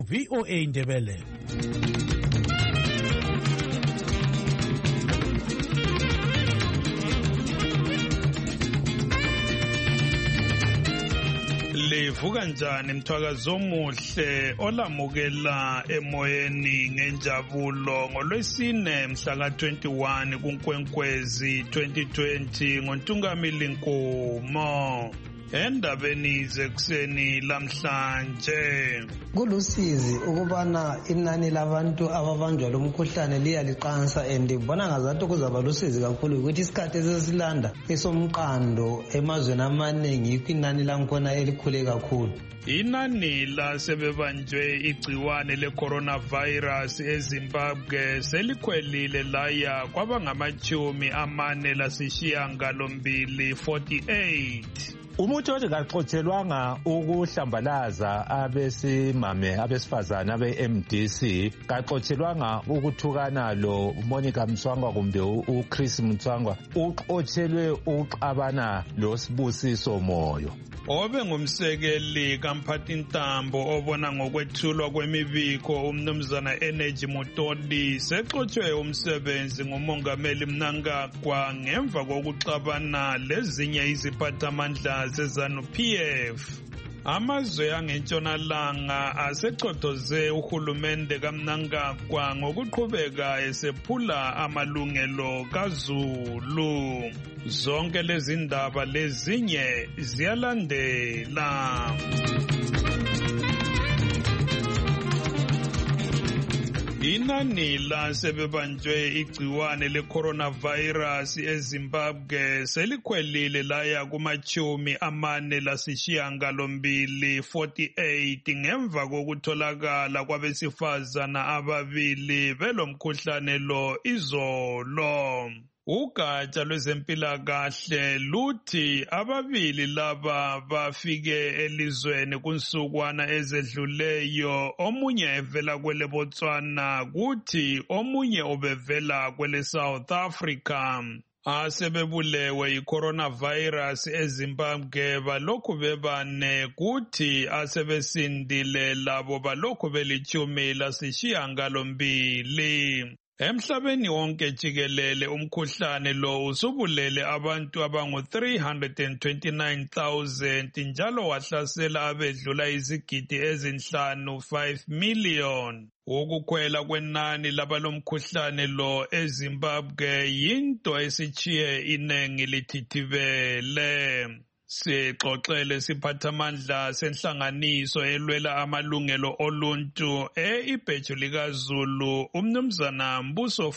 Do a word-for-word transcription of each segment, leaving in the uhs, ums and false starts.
V O A Ndebele. Livuka njani mthwakazo omuhle olamukela emoyeni ngenjabulo ngolwesine mhla ka twenty-one kuNkwenkwezi twenty twenty ngoNtungamili Nkomo. Endabeni zekuseni lamhlanje kulusizi ukubana inani labantu ababanjwa lomkhuhlane liyaliqansa and bona ngazathi kuzaba lusizi kakhulu ukuthi isikhathi esesilanda esomqando emazweni amaningi yikho inani lankhona elikhule kakhulu. Inani lasebebanjwe igciwane le-coronavirus eZimbabwe selikhwelile laya kwaba ngamachumi amane lasishiyangalombili forty-eight. Umuthi othi kaxotshelwanga ukuhlambalaza abesimame abesifazana abe-M D C kaxotshelwanga ukuthukana lo Monica Mtswangwa kumbe uChris Mtswangwa uxotshelwe ukuxabana lo Sibusiso Moyo. Obe ngumsekeli kaMphathintambo obona ngokwethulwa kwemibiko umnumzana Energy Mutoli sexotshwe umsebenzi ngumongameli Mnangagwa ngemva kokuxabana lezinye iziphathamandla zezanu P F. Amazwe angentshonalanga asexothoze uhulumende kaMnangagwa ngokuqhubeka esephula amalungelo kaZulu. Zonke lezi ndaba lezinye ziyalandela. Inani lasebebanjwe igciwane le-coronavirus eZimbabwe selikhwelile laya kumachumi amane lasishiyangalombili forty-eight ngemva kokutholakala kwabesifazana ababili belomkhuhlane lo izolo. Ugatsha lwezempilakahle luthi ababili laba bafike elizweni kunsukwana ezedluleyo, omunye evela kwele Botswana kuthi omunye ubevela kwele South Africa. Asebebulewe i-coronavirus eZimbabwe balokhu bebane kuthi asebesindile labo balokhu belitshumi lasishiyangalombili. Emhlabeni wonke jikelele umkhuhlane lo usubulele abantu abangu three hundred twenty-nine thousand njalo wahlasela abedlula izigidi ezinhlanu five million. Ukukhwela kwenani labalomkhuhlane lo eZimbabwe yinto esitshiye inengi lithithibele. Sixoxele siphathamandla senhlanganiso elwela amalungelo oluntu e-ibheju likaZulu umnumzana Mbuso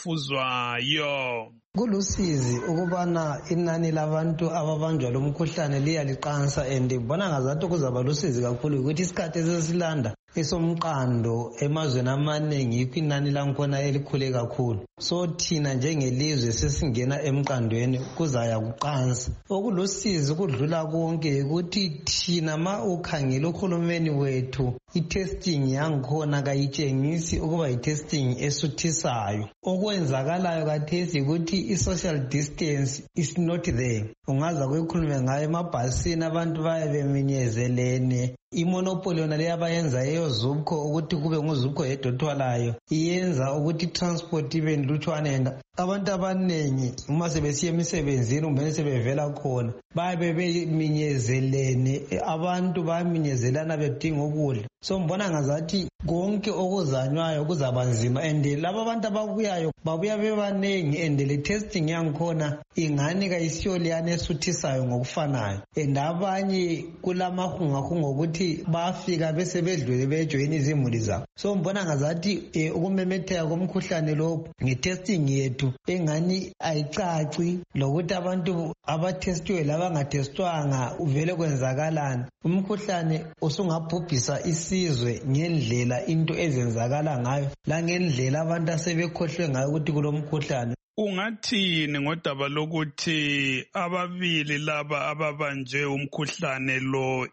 Fuzwayo. Kulusizi ukubana inani labantu ababanjwa lomkhuhlane liyaliqansa and bona ngazathi kuzaba lusizi kakhulu ukuthi isikhathi esesilanda esomqando emazweni amaningi yikho inani lankhona elikhule kakhulu. So thina njengelizwe sesingena emqandweni kuzaya kuqansa. Okulusizi kudlula konke ukuthi thina ma ukhangela uhulumeni wethu i-testing yankhona kayitshengisi ukuba i-testing esuthisayo. Okwenzakalayo kathesi ukuthi i-social distance is not there. Ungaza kuyikhulume ngayo emabhasini abantu bayabeminyezelene. Imonopoli yona leyo abayenza eyozubko ukuthi kube nguzubko yedwa othwalayo iyenza ukuthi transport ibe nlutshwane. Abantu abanengi uma sebesiya emisebenzini kumbe sebevela khona bayabe beminyezelene, abantu bayaminyezelana bedinga ukudla. So mbona ngazathi konke okuzanywayo kuzaba nzima and laba abantu ababuyayo babuya bebanengi and le testing yankhona ingani kayisiyo leyana esuthisayo ngokufanayo and abanye kulamahungahunga ukuthi bafika bese bedlule bejoyina izimuli zabo. So mbona ngazathi eh, ukumemetheka komkhuhlane lo nge-testing yethu engani ayicaci lokuthi abantu abatestiwe labangatestwanga uvele kwenzakalani. Umkhuhlane usungabhubhisa isizwe ngendlela into ezenzakala ngayo langendlela abantu asebekhohlwe ngayo ukuthi kulomkhuhlane. Ungathini ngodaba lokuthi ababili laba ababanjwe umkhuhlane lo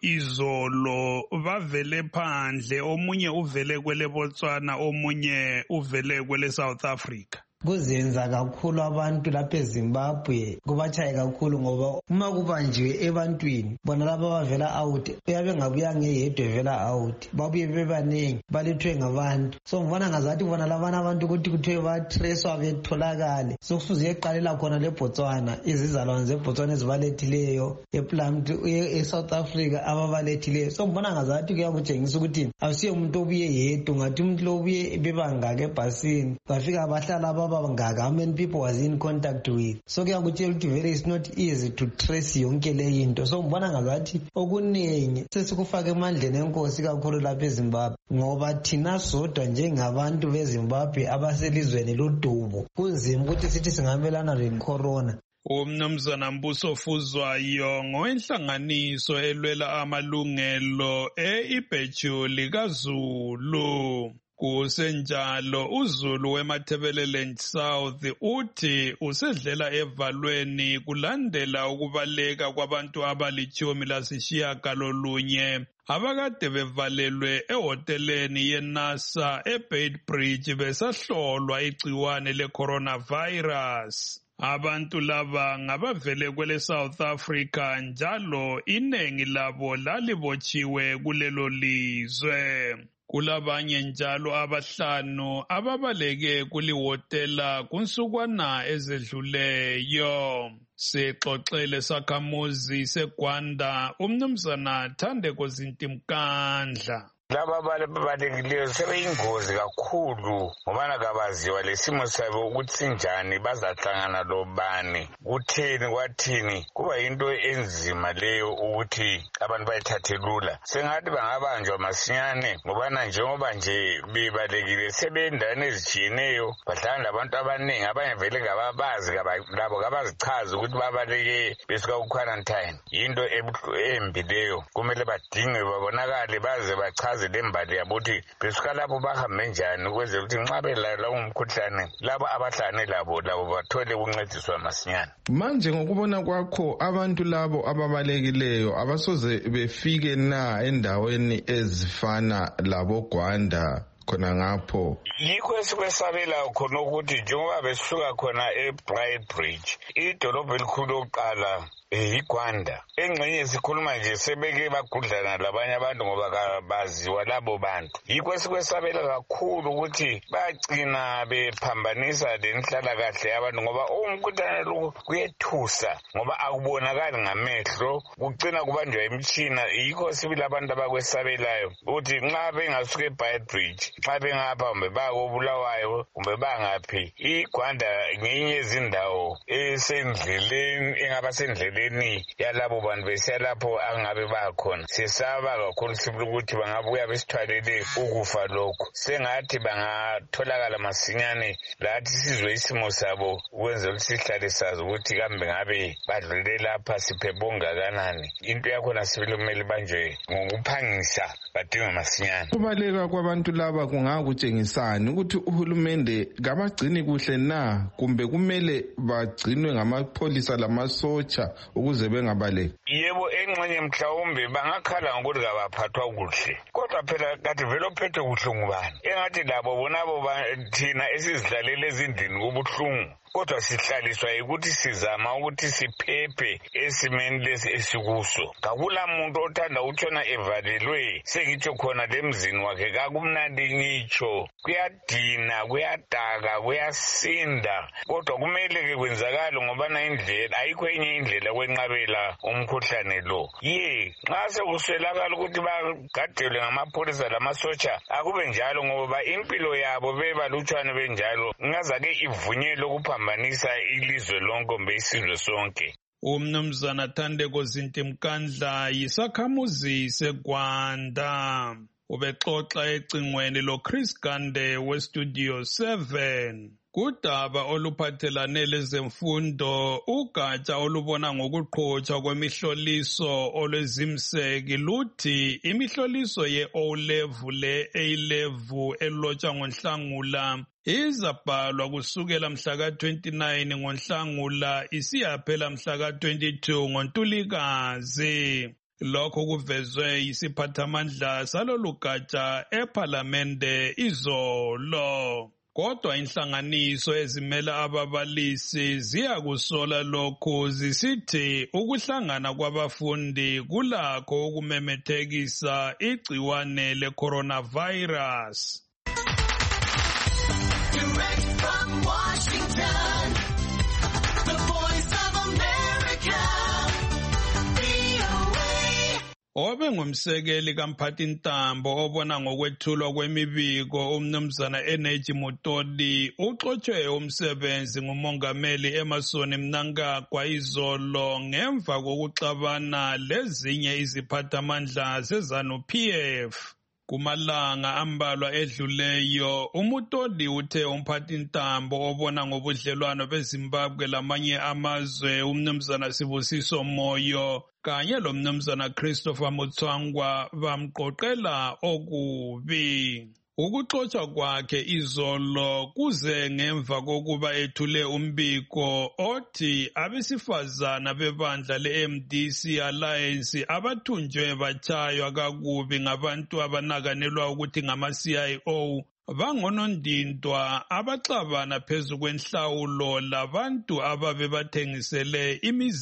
izolo bavele phandle, omunye uvele kwele Botswana omunye uvele kwele South Africa? kuzenza kakhulu abantu lapha eZimbabwe kubatshaye kakhulu ngoba uma kubanjiwe ebantwini bona laba bavela out uyabe ngabuya ngeyedwa vela out babuye bebanengi balethwe ngabantu so ngibona ngazathi bona labana abantu ukuthi kuthiwe batreswa betholakale sokufuze eqalela khona leBotswana izizalwane zeBotswana ezibalethileyo ePlant eSouth Africa ababalethileyo so ngibona ngazathi kuyakutshengisa ukuthi awusiye umuntu obuye yedwa ngathi umuntu lo ubuye bebangaka ebhasini bafika bahlala babangaka how many people was in contact with so kuyakutshela ukuthi very is not easy to trace yonke le into so ngibona ngazathi okuningi sesikufaka emandleni enkosi kakhulu lapha eZimbabwe ngoba thina sodwa njengabantu beZimbabwe abaselizweni lodubo kunzima ukuthi sithi singamelana le-corona. Umnumzana Mbuso Fuzwayo ngowenhlanganiso elwela amalungelo e-Ibheju likaZulu. Kusenjalo uZulu weMatabeleland South uthi usedlela evalweni kulandela ukubaleka kwabantu abalitshumi lasishiyagalolunye abakade bevalelwe ehoteleni yeNASA eBeitbridge besahlolwa igciwane le-coronavirus. Abantu laba ngabavele kwele South Africa njalo iningi labo lalibotshiwe kulelo lizwe. Kulabanye njalo abahlanu ababaleke kulihotela kunsukwana ezedluleyo. Sexoxele sakhamuzi seGwanda umnumzana Thandeko Zintimkandla. Laba balekileyo sebeyingozi kakhulu ngobana kabaziwa lesimo sabo ukuthi sinjani bazahlangana lobani kutheni kwathini kuba into enzima leyo ukuthi abantu bayithathe lula sengathi bangabanjwa masinyane ngobana njengoba nje bebalekile sebendaweni ezitshiyeneyo bahlangana labantu abaningi abanye vele ngababazi labo kabazichaza ukuthi babaleke besuka ku-quarantine into embi leyo kumele badingwe babonakale baze bachaze lembali yabuthi besuka lapho bahambe njani ukwenzela ukuthi nxa belala umkhuhlane labo abahlane labo labo bathole ukuncediswa masinyane. Manje ngokubona kwakho abantu labo ababalekileyo abasoze befike na endaweni ezifana labo Gwanda khona ngapho? Yikho esikwesabela khona ukuthi njengoba besuka khona eBeitbridge idolobha elikhulu lokuqala iGwanda engxenye sikhuluma nje sebeke bagudlana labanye abantu ngoba baziwa labo bantu. Yikho esikwesabela kakhulu ukuthi bagcina bephambanisa lenhlalakahle abantu ngoba umkhuhlane lo kuyethusa ngoba akubonakali ngamehlo kugcina kubanjwa imitshina. Yikho sibili abantu abakwesabelayo ukuthi nxa bengasuka eBeitbridge nxa bengapha kumbe bakobulawayo kumbe bangaphi iGwanda ngenye izindawo esendleleni engaba sendleleni yalabo bantu besiya lapho angabe bakhona. Sisaba kakhulu sibili ukuthi bangabuya besithwalele ukufa lokho sengathi bangatholakala masinyane lathi sizwe isimo sabo ukwenzela ukuthi sihlale sazi ukuthi kambe ngabe badlule lapha siphephe ongakanani. Into yakhona sibili kumele banjwe ngokuphangisa badinga masinyane. Kubaleka kwabantu laba kungakutshengisani ukuthi uhulumende kabagcini kuhle na kumbe kumele bagcinwe ngamapholisa lamasotsha ukuze bengabaleki? Yebo engxenye mhlawumbe bangakhala ngokuthi kabaphathwa kuhle kodwa phela kade vele ophethe kuhle ngubani engathi labo bonabo thina esizidlalela ezindlini kubuhlungu kodwa sihlaliswa ukuthi sizama ukuthi siphephe esimeni lesi esikuso. Kakula muntu othanda utshona evalelwe sengitsho khona lemzini wakhe kakumnandi ngitsho kuyadina kuyadaka kuyasinda kodwa kumele ke kwenzakala ngobana indlela ayikho enye indlela kwenqabela umkhuhlane lo. Ye nxa sekuswelakala ukuthi bagadelwe ngamapholisa lamasotsha akube njalo ngoba impilo yabo bebalutshwane benjalo ngazake ivunyelwe ukuphambanisa ilizwe lonke mbe isizwe sonke. Umnumzana Thandeko Zintimkandla yisakhamuzi seGwanda. Ubexoxa ecingweni lo Chris Gande weStudio seven. Kudaba oluphathelane lezemfundo ugatsha olubona ngokuqhotshwa kwemihloliso olwezimseki luthi imihloliso ye-O level le-A level elotshwa ngoNhlangula izabhalwa kusukela mhla ka twenty-nine ngoNhlangula isiyaphela mhla ka twenty-two ngoNtulikazi. Lokho kuvezwe yisiphathamandla salolu gatsha ePhalamende izolo. Kodwa inhlanganiso ezimela ababalisi ziyakusola lokhu zisithi ukuhlangana kwabafundi kulakho ukumemethekisa igciwane le-coronavirus. Direct from Washington, the Voice of America, V O A. Obe ngumsekeli kaMphathintambo obona ngokwethulwa kwemibiko umnumzana Energy Mutoli uxotshwe umsebenzi ngumongameli Emmerson Mnangagwa izolo ngemva kokuxabana lezinye iziphathamandla zeZANU-P F. Kumalanga ambalwa edluleyo, uMutoli uthe umphathintambo obona ngobudlelwano beZimbabwe lamanye amazwe umnumzana Sibusiso Moyo kanye lomnumzana Christopher Mutsvangwa bamqoqela okubi. Ukuxotshwa kwakhe izolo kuze ngemva kokuba ethule umbiko othi abesifazana bebandla le-M D C Alliance abathunjwe batshaywa kakubi ngabantu abanakanelwa ukuthi ngama-C I O bangonondindwa abaxabana phezu kwenhlawulo labantu ababe bathengisele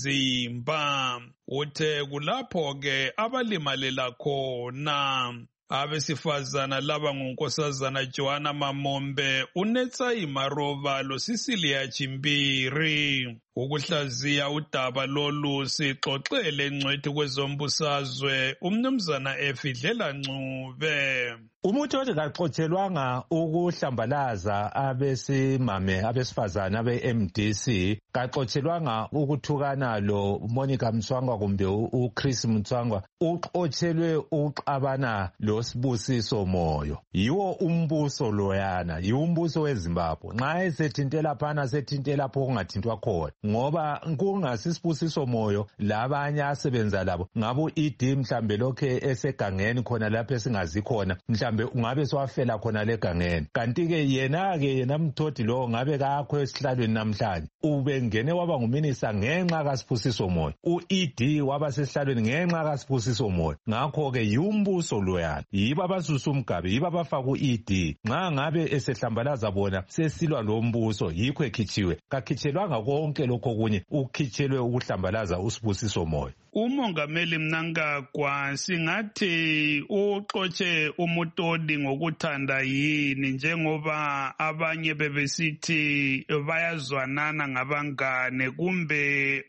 imizimba. Uthe kulapho-ke abalimalela khona. Abesifazana laba ngunkosazana Joanna Mamombe, uNetsayi Maroba loSicilia Chimbiri. Ukuhlaziya udaba lolu sixoxele ngcwethi kwezombusazwe umnumzana Efidlela Ncube. Umutoli kaxotshelwanga ukuhlambalaza abesimame abesifazana be-M D C, kaxotshelwanga ukuthukana lo Monica Mtsvangwa kumbe uChris Mtsvangwa, uxotshelwe uxabana lo Sibusiso Moyo. Yiwo umbuso loyana, yiwo umbuso weZimbabwe. Nxa esethintela phana sethintela lapho kungathintwa khona. Ngoba kungasisibusiso Moyo labanye asebenza labo ngabo E D mhlambe lokhe esegangeni khona lapho esingazi khona mhlambe ungabe swafela khona legangeni. Kanti ke yena ke yena Mtoti lo ngabe kakho esihlalweni namhlanje ubengene waba nguminista ngenxa kaSibusiso Moyo. U-E D waba sesihlalweni ngenxa kaSibusiso Moyo. Ngakho ke yumbuso loyana, yiba abasusa umgabe, yiba abafaka u-E D. Nxa ngabe esehlambalaza bona sesilwa lo mbuso yikho ekhitshiwe. Kakhitshelwanga konke lokho kunye ukhitshelwe ukuhlambalaza uSibusiso Moyo. Umongameli Mnangagwa singathi uxotshe uMutoli ngokuthanda yini njengoba abanye bebesithi bayazwanana ngabangane kumbe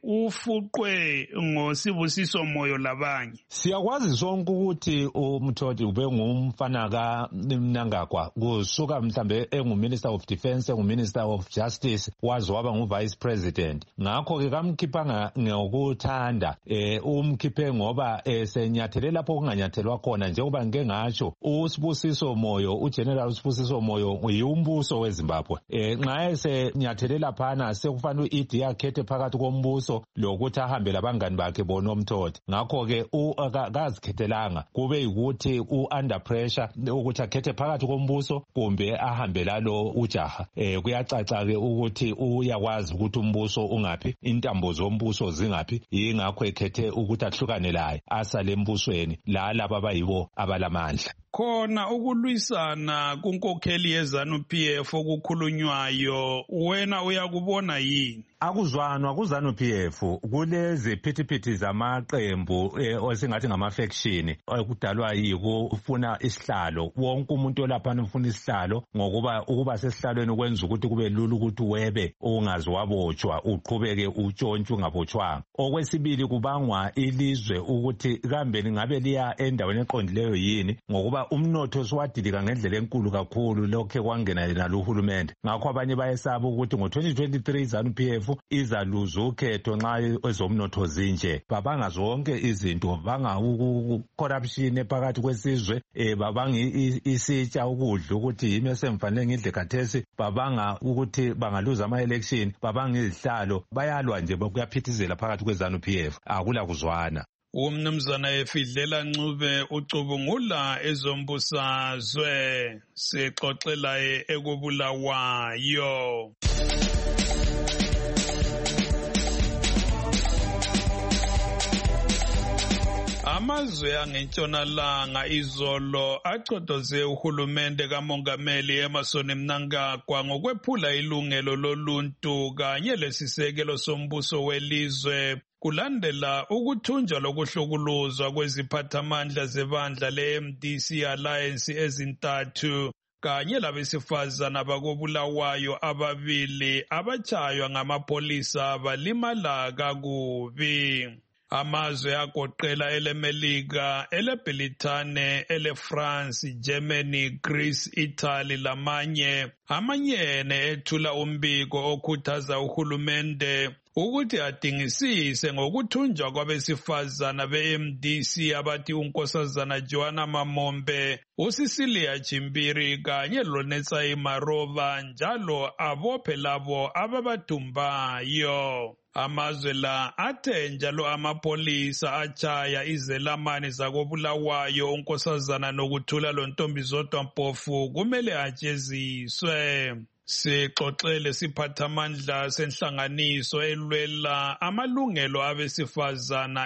ufuqwe ngoSibusiso Moyo labanye. Siyakwazi sonke ukuthi uMutoli ube ngumfana kaMnangagwa kusuka mhlambe enguMinister of Defence, enguMinister of Justice, waze waba nguVice President. Ngakho ke kamkhiphanga ngokuthanda eh umkhiphe ngoba esenyathele lapho kunganyathelwa khona njengoba ngeke ngatsho uSibusiso Moyo, uGeneral uSibusiso Moyo uyumbuso weZimbabwe. Eh nxa esenyathelela phana sekufanele u-E D akhethe phakathi kombuso lokuthi ahambe labangani bakhe bona uMtoti. Ngakho ke akazikhethelanga kube ukuthi u-under pressure ukuthi akhethe phakathi kombuso kumbe ahambe lalo ujaha. Eh kuyacaca ke ukuthi uyakwazi ukuthi umbuso ungaphi, intambo zombuso zingaphi, yingakho ekhethe ukuthi ahlukane laye asale embusweni la laba abayibo abalamandla. Khona ukulwisana kunkokheli yeZANU-P F okukhulunywayo wena uyakubona yini? Akuzwanwa kuZANU-P F kulezi phithiphithi zamaqembu esingathi ngama-faction okudalwa yiko ufuna isihlalo. Wonke umuntu olaphana ufuna isihlalo ngokuba ukuba sesihlalweni kwenza ukuthi kube lula ukuthi webe ungazi wabotshwa uqhubeke utshontshe ungabotshwanga. Okwesibili kubangwa ilizwe ukuthi kambe lingabe liya endaweni eqondileyo yini ngokuba umnotho siwadilika ngendlela enkulu kakhulu lokho kwangena yena luhulumende. Ngakho abanye bayesaba ukuthi ngo-twenty twenty-three ZANU-P F izaluza ukhetho nxa ezomnotho zinje. Babanga zonke izinto, banga corruption phakathi kwesizwe, eh babangi isitsha ukudla ukuthi yimi esemfanele ngidle khathesi, babanga ukuthi bangaluza ama-election, babanga izihlalo, bayalwa nje bokuyaphithizela phakathi kweZANU-P F. Akula kuzwana. Umnumzana Efidlela Ncube ucubungula ezombusazwe sixoxela ekubulawayo. Amazwe angentshonalanga izolo achodoze uhulumende kamongameli Emmerson Mnangagwa ngokwephula ilungelo loluntu kanye lesisekelo sombuso welizwe kulandela ukuthunjwa lokuhlukuluzwa kweziphathamandla zebandla le-M D C Alliance ezintathu kanye labesifazana bakobulawayo ababili abatshaywa ngamapolisa balimala kakubi. Amazwe agoqela eleMelika, eleBritane, eleFrance, Germany, Greece, Italy lamanye amanyene ethula umbiko okhuthaza uhulumende ukuthi adingisise ngokuthunjwa kwabesifazana be-M D C abathi unkosazana Joanna Mamombe, uCecilia Chimbiri kanye loNetsai Marova njalo abophe labo ababadumbayo. Amazwe la athe njalo amapolisa atshaya izelamani zakobulawayo unkosazana nokuthula lontombi zodwa mpofu kumele ajeziswe. Sixoxele siphathamandla senhlanganiso elwela amalungelo abesifazana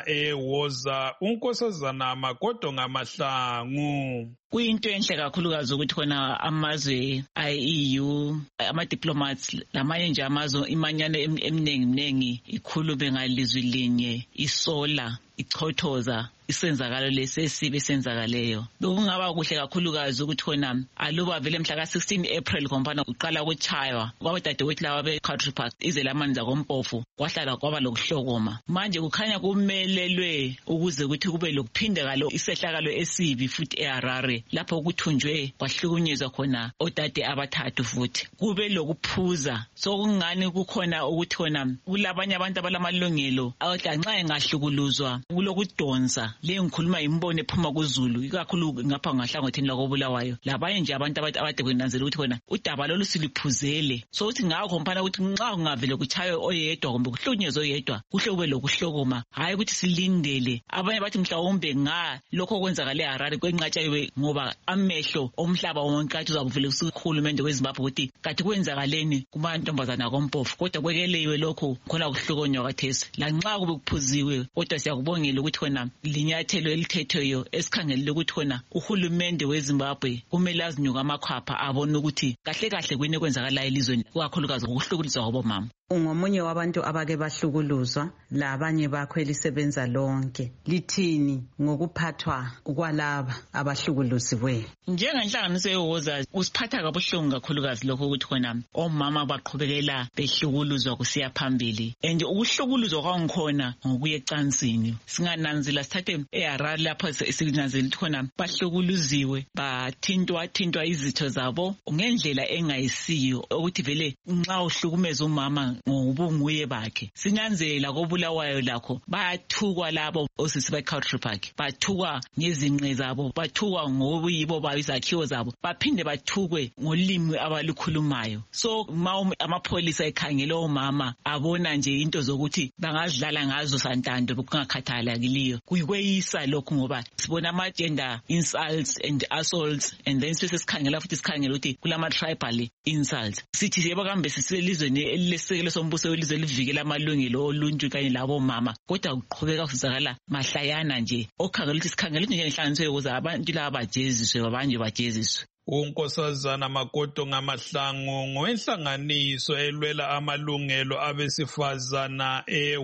eWoza unkosazana Magodo Ngamahlangu. Kuyinto enhle kakhulukazi ukuthi khona amazwe I-E U ama-diplomats lamanye nje amazwe imanyano eminingi miningi ikhulume ngalizwi linye isola ichothoza isenzakalo lesesibe senzakaleyo. Bekungaba kuhle kakhulukazi ukuthi khona aluba vele mhla ka sixteen April kompana uqala ukuchaywa kwabadadewethu laba be-Country Park izelamani zakompofu kwahlala kwaba lokuhlokoma. Manje kukhanya kumelelwe ukuze ukuthi kube lokuphindeka lo isehlakalo esibi futhi eHarare lapho kuthunjwe kwahlukunyezwa khona odade abathathu futhi kube lokuphuza. So kungani kukhona ukuthi khona kulabanye abantu abalamalungelo awodwa nxa engahlukuluzwa kulokudonsa le ngikhuluma imbono ephuma kuZulu ikakhulu ngapha ngahlangotheni lakobulawayo labanye nje abantu abade kwenanzela ukuthi khona udaba lolu siliphuzele. So uthi ngakho kompana ukuthi nxa kungavele kuchaye oyedwa kumbe kuhlukunyezwe oyedwa kuhle kube lokuhlokoma hayi ukuthi silindele. Abanye bathi mhlawumbe nga lokho kwenzakala eHarare kwenqatshayiwe ngoba amehlo omhlaba wonke athi uzakuvela kuhulumende weZimbabwe ukuthi kathi kwenzakaleni kumantombazana kompofu kodwa kwekelewe lokho khona kuhlukonywa kathesi lanxa kube kuphuziwe kodwa siyakubongela ukuthi khona linyathelo elithethweyo esikhangelele ukuthi khona uhulumende weZimbabwe kumele azinyuka amakhwapha abone ukuthi kahle kahle kwini kwenzakala elizweni kakhulukazi ngokuhlukuluzwa kwabomama. Ungomunye wabantu abake bahlukuluzwa labanye bakho elisebenza lonke lithini ngokuphathwa kwalaba abahlukuluziwe? Njengenhlanganiso yeWoza usiphatha kabuhlungu kakhulukazi lokho ukuthi khona omama baqhubekela behlukuluzwa kusiya phambili and ukuhlukuluzwa kwangikhona ngokuye ecansini singananzela sithathe eHarare lapho sinanzela ukuthi khona bahlukuluziwe bathintwa thintwa izitho zabo ngendlela engayisiyo ukuthi vele nxa uhlukumeza umama ngobunguye bakhe. Sinanzela kobulawayo lakho bayathukwa labo osisi be-Country Park bathukwa ngezinqe zabo bathukwa ngobuyibo bayo izakhiwo zabo baphinde bathukwe ngolimi abalukhulumayo. So ma amapolisa ekhangela omama abona nje into zokuthi bangazidlala ngazo santando kungakhathalekiliyo kuyikweyisa lokho ngoba sibona ama-gender insults and assaults and then sesikhangela futhi sikhangela ukuthi kulama-tribal insults sithi yebo kambe siselizweni elilesekelo sombuso welizwe livikela amalungelo oluntu kanye labo mama kodwa kuqhubeka kuzakala mahlayana nje okhangela ukuthi sikhangela nje ngenhlanganiso yokuza abantu laba bajeziswe abanye bajeziswe. Unkosazana Magodo Ngamahlangu ngowenhlanganiso elwela amalungelo abesifazana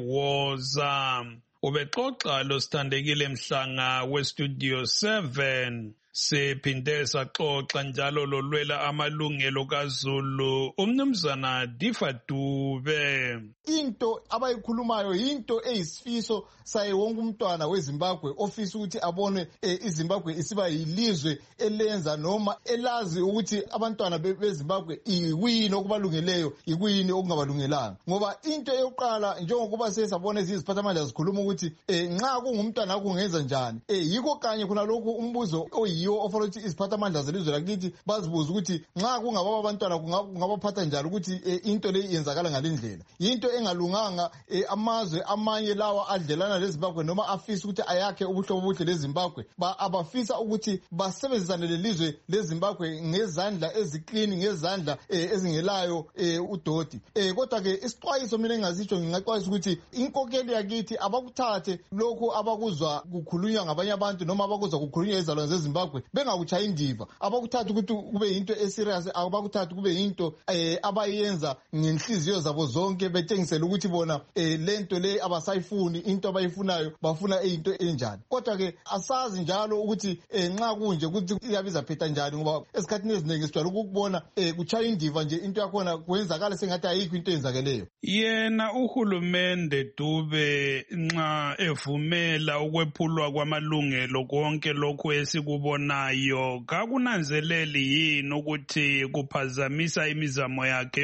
eWoza. Ubexoxa lo Sithandekile Mhlanga weStudio seven. Siphinde saxoxa njalo lolwela amalungelo kaZulu umnumzana Difa Dube. Into abayikhulumayo into eyisifiso saye wonke umntwana weZimbabwe ofisa ukuthi abone iZimbabwe isiba yilizwe elenza noma elazi ukuthi abantwana beZimbabwe ikwini okubalungeleyo ikwini okungabalungelanga. Ngoba into eyokuqala njengokuba sesabona iziphathamandla zikhuluma ukuthi nxa kungumntwana kungenza njani yikho kanye kuna lokhu umbuzo oyi yiwo ofanele ukuthi iziphathamandla zelizwe lakithi bazibuza ukuthi nxa kungaba abantwana kungabaphatha njalo ukuthi into le yenzakala ngalindlela. Into engalunganga amazwe amanye lawa adlelana leZimbabwe noma afisa ukuthi ayakhe ubuhlobo obuhle leZimbabwe abafisa ukuthi basebenzisane lelizwe leZimbabwe ngezandla eziklini ngezandla ezingelayo udoti. Kodwa ke isixwayiso mina engazitsho ngingaxwayisa ukuthi inkokeli yakithi abakuthathe lokho abakuzwa kukhulunywa ngabanye abantu noma abakuzwa kukhulunywa ezalwane zeZimbabwe bengakuchaya indiva. Abakuthatha ukuthi kube yinto eserious, abakuthatha kube yinto abayenza ngenhliziyo zabo zonke betengisela ukuthi bona lento le abasayifuni into abayifunayo bafuna into enjani. Kodwa ke asazi njalo ukuthi nxa kunje ukuthi iyabiza phetha njani ngoba esikhathini eziningi sijwayele ukubona kuchaya indiva nje into yakhona kwenzakala sengathi ayikho into eyenzakeleyo. Yena uhulumende Dube nxa evumela ukwephulwa kwamalungelo konke lokho esikubonayo kakunanzeleli yini ukuthi kuphazamisa imizamo yakhe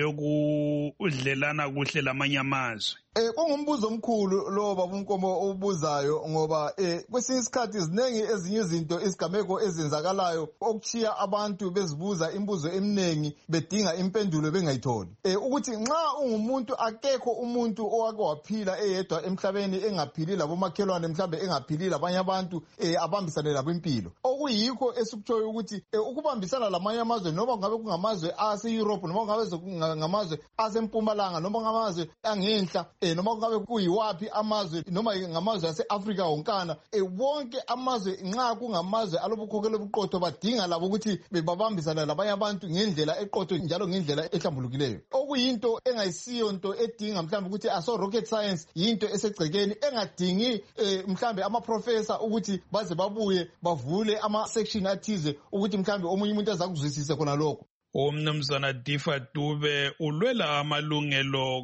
yokudlelana kuhle lamanye amazwe? Eh kungumbuzo omkhulu lo baba uNkomo obuzayo ngoba eh kwesinye isikhathi izinengi ezinye izinto isigameko ezenzakalayo okuchiya abantu bezibuza imibuzo eminingi bedinga impendulo bengayitholi. Eh ukuthi nxa ungumuntu akekho umuntu owake waphila eyedwa emhlabeni engaphili labomakhelwane mhlambe engaphili labanye abantu eh abambisane labo impilo. Okuyikho esikutshoyo ukuthi ukubambisana lamanye amazwe noma ngabe kungamazwe ase Europe noma ngabe ngamazwe asempumalanga noma ngamazwe angenhla noma ngabe kuyiwapi amazwe noma ngamazwe ase-Afrika wonkana wonke amazwe nxa kungamazwe alobukhokhelo obuqotho badinga labo ukuthi bebabambisana labanye abantu ngendlela eqotho njalo ngendlela ehlambulukileyo. Okuyinto engayisiyo into edinga mhlawumbe ukuthi aso rocket science yinto esegcekeni engadingi mhlawumbe ama-professor ukuthi baze babuye bavule ama-section athize ukuthi mhlawumbe omunye umuntu azakuzwisise khona lokho. Umnumzana Difa Dube ulwela amalungelo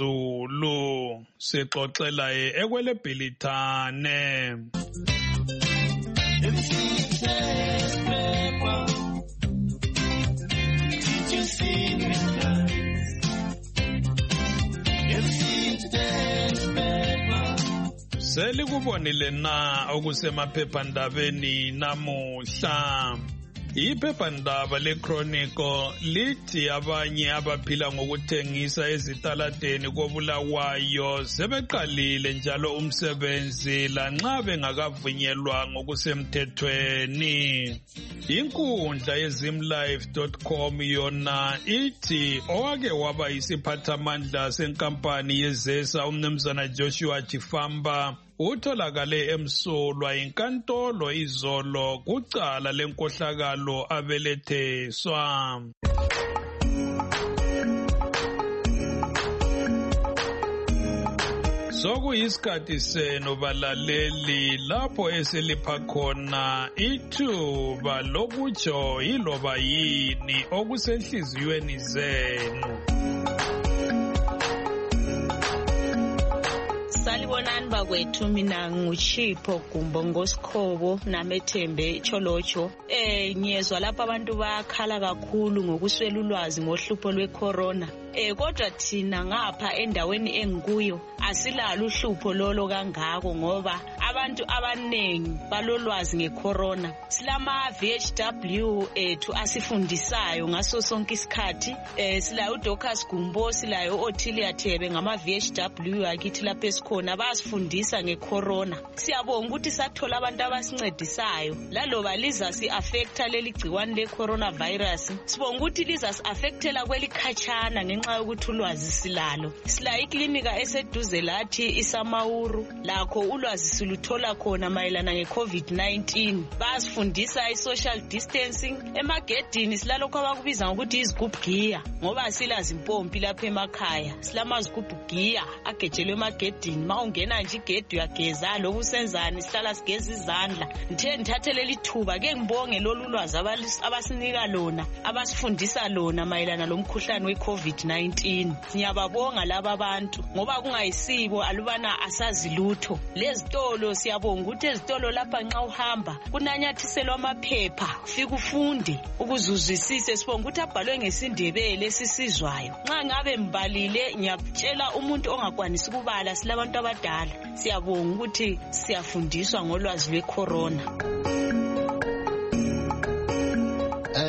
kaZulu sixoxela ekwele Bhilithane. Selikubonile na okusemaphephandabeni namuhla. Iphephandaba leChronicle lithi abanye abaphila ngokuthengisa ezitaladeni koBulawayo sebeqalile njalo umsebenzi lanxa bengakavunyelwa ngokusemthethweni. Inkundla yezimlife dot com yona ithi owake waba yisiphathamandla senkampani yezesa umnumzana Joshua Chifamba utholakale emsulwa inkantolo izolo kucala lenkohlakalo abeletheswa. Sokuyisikhathi senu balaleli lapho eselipha khona ithuba lokutsho yiloba yini okusenhliziyweni zenu. Salibonani bakwethu, mina nguChipho Gumbo Ngosikhobo naMethembe Cholocho. Eh ngiyezwa lapha abantu bayakhala kakhulu ngokuswela ulwazi ngohlupho lwecorona. Eh kodwa thina ngapha endaweni engikuyo asilalo uhlupho lolo kangako ngoba abantu abanengi balolwazi ngecorona. Silama V H W ethu asifundisayo ngaso sonke isikhathi. Eh sila uDocas Gumbo, sila uOtilia Thebe ngama V H W akithi lapha esikhona basifundisa ngecorona. Siyabonga ukuthi sathola abantu abasincedisayo laloba liza si affecta leli gciwane lecoronavirus. Sibonga ukuthi liza si affectela kwelikhatshana ngenxa yokuthi ulwazi silalo. Sila iklinika eseduze lathi iSamauru lakho ulwazi siluthola khona mayelana ngeCovid nineteen. Basifundisa isocial distancing emagedini silalokho abakubiza ngokuthi izigubhu gear ngoba silazi impompi lapha emakhaya. Silamazigubhu gear agejelwe emagedini mawungena nje igedi uyageza lokhu senzani sihlala sigeza izandla. Ngithe ngithathe leli thuba ke ngibonge lolu lwazi abasinika lona abasifundisa lona mayelana lomkhuhlane weCovid nineteen. Siyababonga laba abantu ngoba kungayisibo alubana asazi lutho. Lezitolo siyabonga ukuthi ezitolo lapha nxa uhamba kunanyathiselwa amaphepha fika ufunde ukuzuzwisise. Sibonga ukuthi abhalwe ngesindebele sisizwayo. Nxa ngabe mbalile ngiyatshela umuntu ongakwanisi ukubala silabantu abadala siyabonga ukuthi siyafundiswa ngolwazi lwecorona.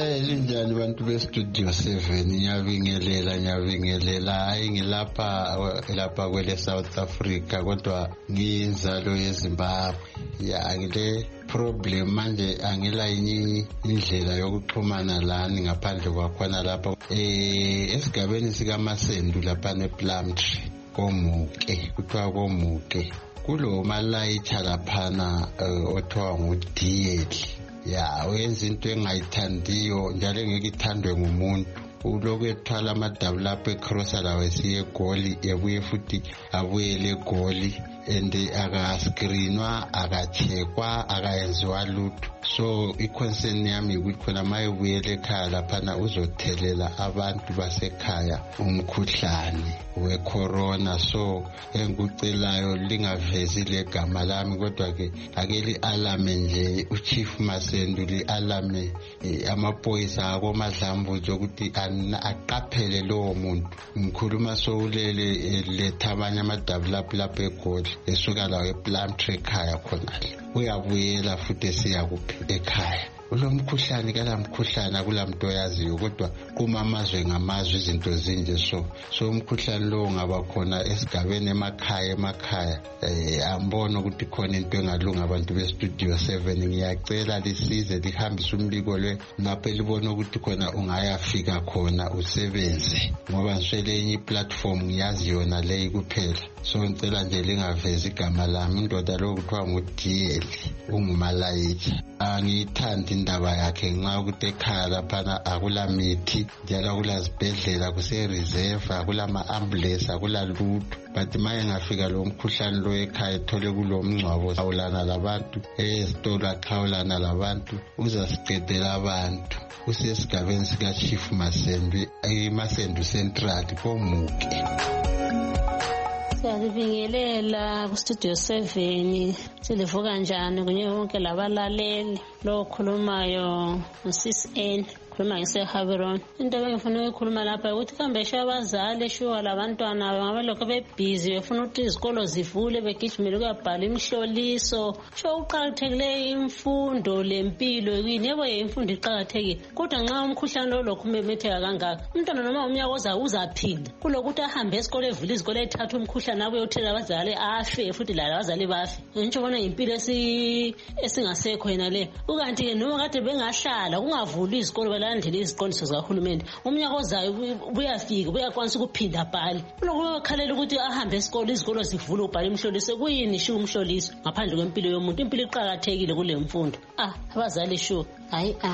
Eh linjani bantu be Studio seven, ngiyabingelela ngiyabingelela hayi ngilapha lapha kwele South Africa kodwa ngiyinzalo yeZimbabwe. Ya ngile problem manje angila yini indlela yokuxhumana lani ngaphandle kwakhona lapha eh esigabeni sika Masendu lapha nePlumtree komuke kuthiwa komuke kulo malayicha laphana othiwa nguD L. Ya wenza into engayithandiyo njalo ngeke ithandwe ngumuntu uloku ethwala amadabula lapho ecrossa lawo esiye egoli ebuye futhi abuyele egoli and akascreenwa akachekwa akayenziwa lutho. So iconcern yami ukuthi khona mayebuyele ekhaya laphana uzothelela abantu basekhaya umkhuhlane wecorona. So engikucelayo lingavezi legama lami kodwa ke ake li-alame nje uChief Masendu li-alame amaphoyisa akoMadlambuzo ukuthi aqaphele lowo muntu. Ngikhuluma sowulele letha abanye amadabula lapho egoli esuka lawo ePlumtree ekhaya khonale uyabuyela futhi esiya ekhaya. Ulomkhuhlane kalamkhuhlane akulamuntu oyaziyo kodwa kuma amazwe ngamazwe izinto zinje. So so umkhuhlane lo ngaba khona esigabeni emakhaya emakhaya eh ambona ukuthi khona into engalunga abantu be Studio seven. Ngiyacela lisize lihambise umbiko lwe ngapha libona ukuthi khona ungayafika khona usebenze ngoba ngiswele enye platform ngiyazi yona leyi kuphela. So ngicela nje lingavezi igama lami indoda lo kuthiwa nguD L ungumalayicha. Angiyithandi indaba yakhe nxa ukuthi ekhaya laphana akula mithi njalo akula zibhedlela kuse reserve akula ama ambulance akula lutho. But maye ngafika lo mkhuhlane lo ekhaya ethole kulo mngcwabo awulana labantu ezitolo axhawulana labantu uzasiqedela abantu. Usesigabeni sika Chief Masendu eMasendu Central komuke. Siyabingelela ku Studio seven silivuka njani kunye wonke labalaleli lo khulumayo uSis N khuluma ngeseHaveron. Into engifuna ukukhuluma lapha ukuthi kambe shabazali shuwa labantwana ngabe lokho bebhizi befuna ukuthi izikolo zivule begijimele ukuyabhala imhloliso. Sho uqhakathekile imfundo lempilo yini yebo imfundo iqhakathekile kodwa nxa umkhuhlane lo lokho umemetheka kangaka umntwana noma umnyaka oza uzaphinda kulokuthi ahambe esikole evule izikole ethatha umkhuhlane abuye uthela abazali afe futhi la abazali bafe. Ngitsho bona impilo esi esingasekho yena le ukanti ke noma kade bengahlala kungavuli izikole balandele iziqondiso zikahulumende umnyaka ozayo buyafika buyakwanisa ukuphinda bhali lokho bakhalela ukuthi ahambe esikole izikolo zivule ubhale imhloliso kuyini shu umhloliso ngaphandle kwempilo yomuntu. Impilo iqhakathekile kule mfundo. Ah abazali shu hayi ah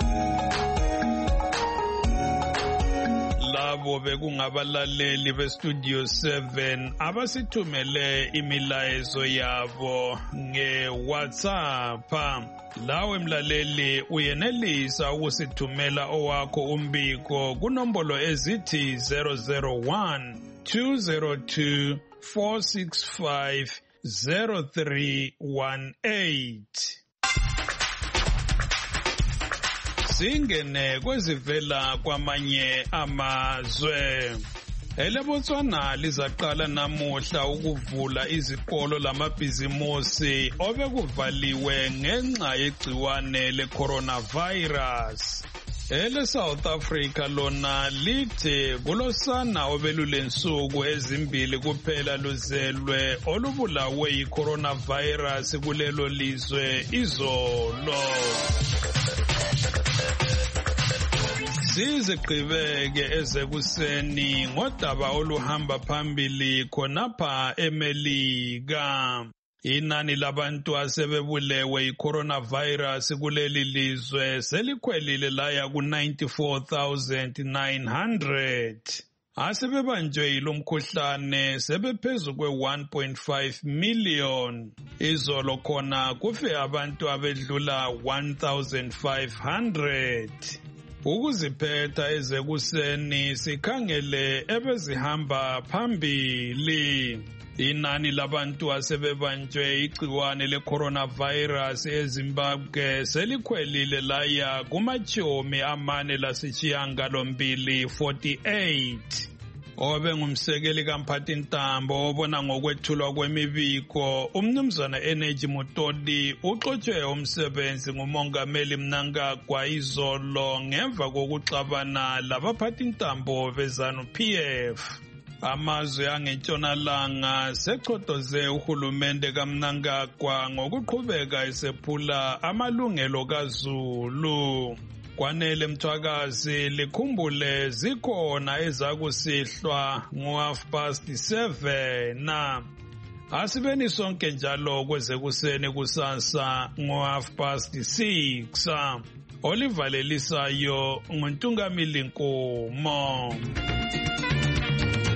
labo bekungabalaleli be Studio seven abasithumele imilayezo yabo nge WhatsApp. Lawe mlaleli uyenelisa ukusithumela owakho umbiko kunombolo ezithi zero zero one two zero two four six five zero three one eight. Singene kwezivela kwamanye amazwe. EleBotswana lizaqala namuhla ukuvula izikolo lamabhizimusi obekuvaliwe ngenxa yegciwane le-coronavirus. EleSouth Africa lona lithi kulosana obelulensuku ezimbili kuphela luzelwe olubulawe yi-coronavirus kulelo lizwe izolo. Sizigqibeke ezekuseni ngodaba oluhamba phambili khonapha eMelika. Inani labantu asebebulewe yi-coronavirus kuleli lizwe selikhwelile laya ku ninety-four thousand nine hundred. Asebebanjwe yilomkhuhlane sebephezu kwe one point five million. Izolo khona kufe abantu abedlula one thousand five hundred. Ukuziphetha ezekuseni sikhangele ebezihamba phambili. Inani labantu asebebanjwe igciwane le-coronavirus eZimbabwe selikhwelile laya kumachomi amane lasishiyangalombili forty-eight. obe ngumsekeli kaMphathintambo obona ngokwethulwa kwemibiko umnumzana Energy Mutodi uxotshwe umsebenzi ngumongameli Mnangagwa izolo ngemva kokuxabana labaphathintambo beZanu P F. Amazwe angentshonalanga sechotoze uhulumende kaMnangagwa ngokuqhubeka esephula amalungelo kaZulu. Kwanele Mthwakazi likhumbule zikhona ezakusihlwa ngo-half past seven na asibeni sonke njalo kwezekuseni kusasa ngo-half past six. Olivalelisayo nguNtungamili Nkomo.